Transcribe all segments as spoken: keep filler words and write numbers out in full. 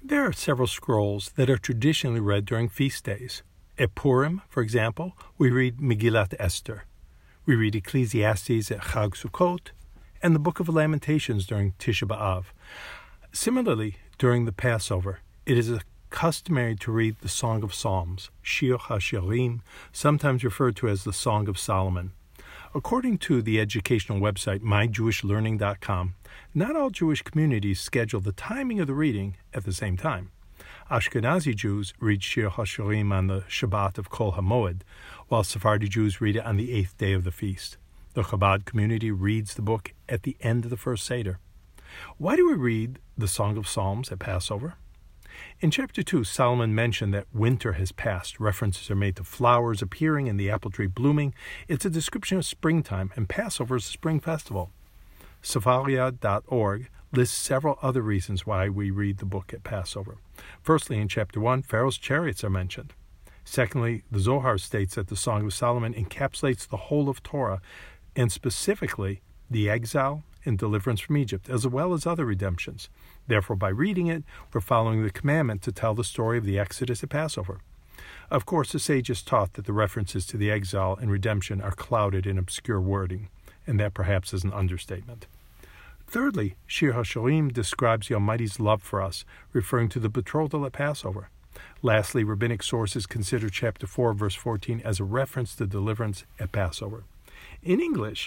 There are several scrolls that are traditionally read during feast days. At Purim, for example, we read Megillat Esther. We read Ecclesiastes at Chag Sukkot, and the Book of Lamentations during Tisha B'Av. Similarly, during the Passover, it is customary to read the Song of Psalms, Shir HaShirim, sometimes referred to as the Song of Solomon. According to the educational website my jewish learning dot com, not all Jewish communities schedule the timing of the reading at the same time. Ashkenazi Jews read Shir HaShirim on the Shabbat of Kol HaMoed, while Sephardi Jews read it on the eighth day of the feast. The Chabad community reads the book at the end of the first Seder. Why do we read the Song of Psalms at Passover? In chapter two, Solomon mentioned that winter has passed. References are made to flowers appearing and the apple tree blooming. It's a description of springtime, and Passover is a spring festival. Sefaria dot org lists several other reasons why we read the book at Passover. Firstly, in chapter one, Pharaoh's chariots are mentioned. Secondly, the Zohar states that the Song of Solomon encapsulates the whole of Torah, and specifically the exile and deliverance from Egypt, as well as other redemptions. Therefore, by reading it, we're following the commandment to tell the story of the Exodus at Passover. Of course, the sages taught that the references to the exile and redemption are clouded in obscure wording, and that perhaps is an understatement. Thirdly, Shir HaShirim describes the Almighty's love for us, referring to the betrothal at Passover. Lastly, rabbinic sources consider chapter four, verse fourteen as a reference to deliverance at Passover. In English,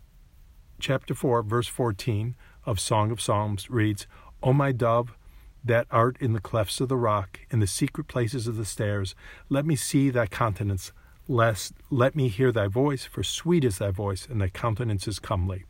chapter four, verse fourteen of Song of Psalms reads, O my dove, that art in the clefts of the rock, in the secret places of the stairs, let me see thy countenance, lest let me hear thy voice, for sweet is thy voice, and thy countenance is comely.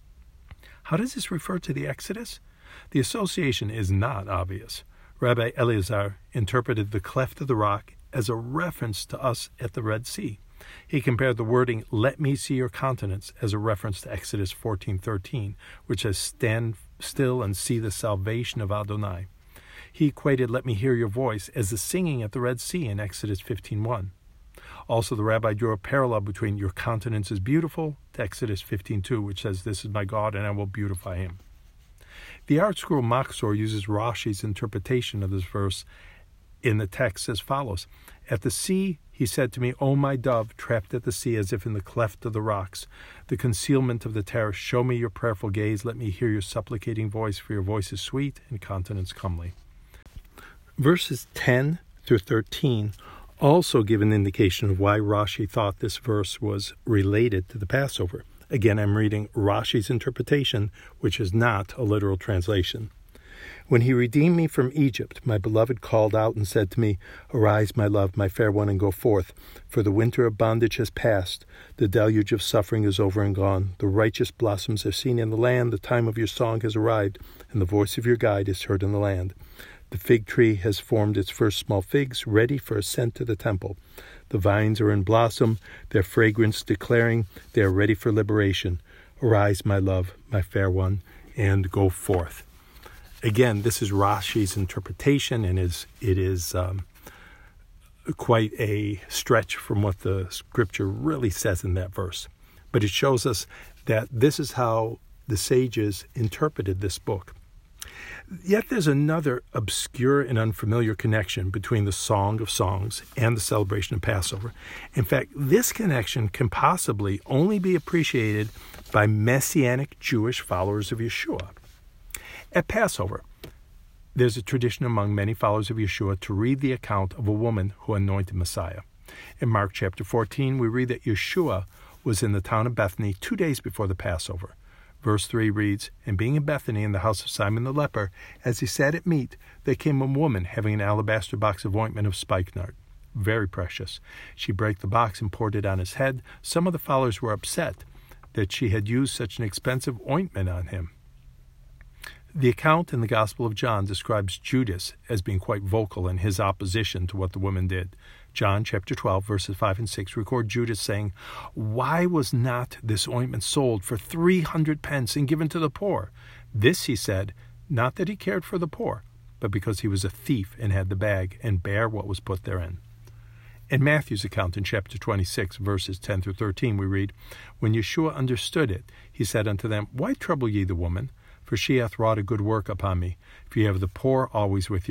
How does this refer to the Exodus? The association is not obvious. Rabbi Eliezer interpreted the cleft of the rock as a reference to us at the Red Sea. He compared the wording, let me see your countenance, as a reference to Exodus fourteen thirteen, which says, stand still and see the salvation of Adonai. He equated let me hear your voice as the singing at the Red Sea in Exodus fifteen one. Also, the rabbi drew a parallel between your countenance is beautiful to Exodus fifteen two, which says, this is my God and I will beautify him. The Art Scroll Machzor uses Rashi's interpretation of this verse in the text as follows. At the sea, he said to me, O my dove, trapped at the sea as if in the cleft of the rocks, the concealment of the terrace, show me your prayerful gaze, let me hear your supplicating voice, for your voice is sweet and countenance comely. Verses ten through thirteen also give an indication of why Rashi thought this verse was related to the Passover. Again, I'm reading Rashi's interpretation, which is not a literal translation. When he redeemed me from Egypt, my beloved called out and said to me, Arise, my love, my fair one, and go forth, for the winter of bondage has passed, the deluge of suffering is over and gone, the righteous blossoms are seen in the land, the time of your song has arrived, and the voice of your guide is heard in the land. The fig tree has formed its first small figs, ready for ascent to the temple. The vines are in blossom, their fragrance declaring they are ready for liberation. Arise, my love, my fair one, and go forth. Again, this is Rashi's interpretation, and is it is um, quite a stretch from what the scripture really says in that verse. But it shows us that this is how the sages interpreted this book. Yet there's another obscure and unfamiliar connection between the Song of Songs and the celebration of Passover. In fact, this connection can possibly only be appreciated by Messianic Jewish followers of Yeshua. At Passover, there's a tradition among many followers of Yeshua to read the account of a woman who anointed Messiah. In Mark chapter fourteen, we read that Yeshua was in the town of Bethany two days before the Passover. Verse three reads, And being in Bethany in the house of Simon the leper, as he sat at meat, there came a woman having an alabaster box of ointment of spikenard, very precious. She brake the box and poured it on his head. Some of the followers were upset that she had used such an expensive ointment on him. The account in the Gospel of John describes Judas as being quite vocal in his opposition to what the woman did. John chapter twelve, verses five and six record Judas saying, Why was not this ointment sold for three hundred pence and given to the poor? This, he said, not that he cared for the poor, but because he was a thief and had the bag and bare what was put therein. In Matthew's account in chapter twenty-six, verses ten through thirteen, we read, When Yeshua understood it, he said unto them, Why trouble ye the woman? For she hath wrought a good work upon me. For ye have the poor always with you,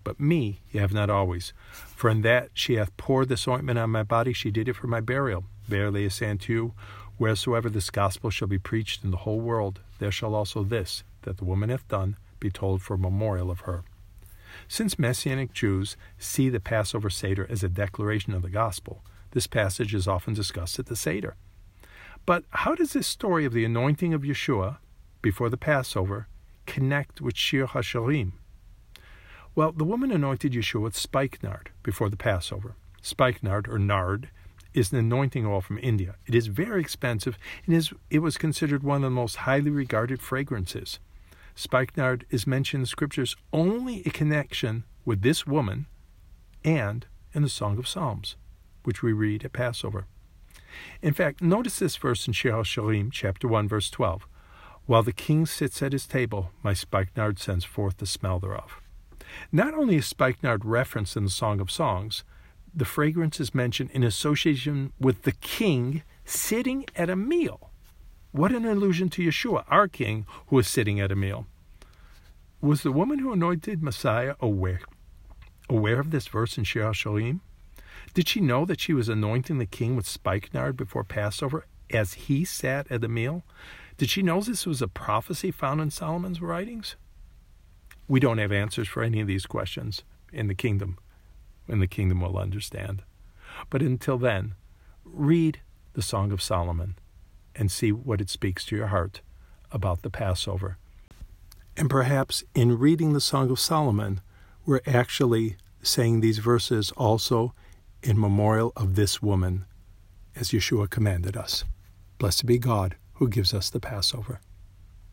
but me ye have not always. For in that she hath poured this ointment on my body, she did it for my burial. Verily I say unto you, wheresoever this gospel shall be preached in the whole world, there shall also this, that the woman hath done, be told for a memorial of her. Since Messianic Jews see the Passover Seder as a declaration of the gospel, this passage is often discussed at the Seder. But how does this story of the anointing of Yeshua before the Passover connect with Shir HaShirim? Well, the woman anointed Yeshua with spikenard before the Passover. Spikenard, or nard, is an anointing oil from India. It is very expensive, and is, it was considered one of the most highly regarded fragrances. Spikenard is mentioned in the Scriptures only in connection with this woman and in the Song of Psalms, which we read at Passover. In fact, notice this verse in Shir HaShirim, chapter one, verse twelve. While the king sits at his table, my spikenard sends forth the smell thereof. Not only is spikenard referenced in the Song of Songs, the fragrance is mentioned in association with the king sitting at a meal. What an allusion to Yeshua, our king, who is sitting at a meal. Was the woman who anointed Messiah aware, aware of this verse in Shir HaShirim? Did she know that she was anointing the king with spikenard before Passover as he sat at the meal? Did she know this was a prophecy found in Solomon's writings? We don't have answers for any of these questions in the kingdom, and the kingdom will understand. But until then, read the Song of Solomon and see what it speaks to your heart about the Passover. And perhaps in reading the Song of Solomon, we're actually saying these verses also in memorial of this woman, as Yeshua commanded us. Blessed be God who gives us the Passover.